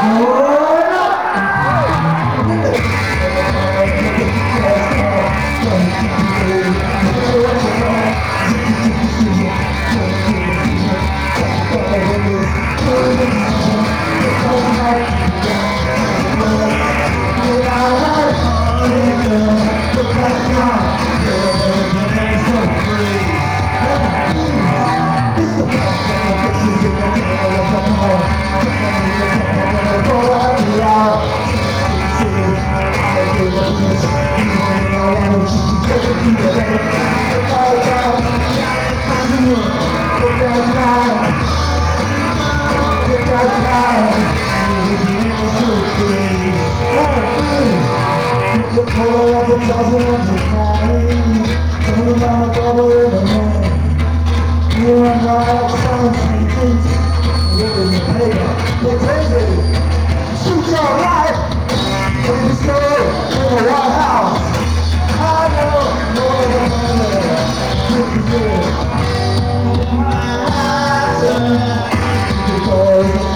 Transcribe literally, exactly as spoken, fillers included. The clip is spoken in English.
The color of the dozen of the time, turn around the bubble in the man. You and I are some sweet things. Living the paper, they're crazy. Shoot your life in the snow in the White House. I know, no one will look good. My eyes are because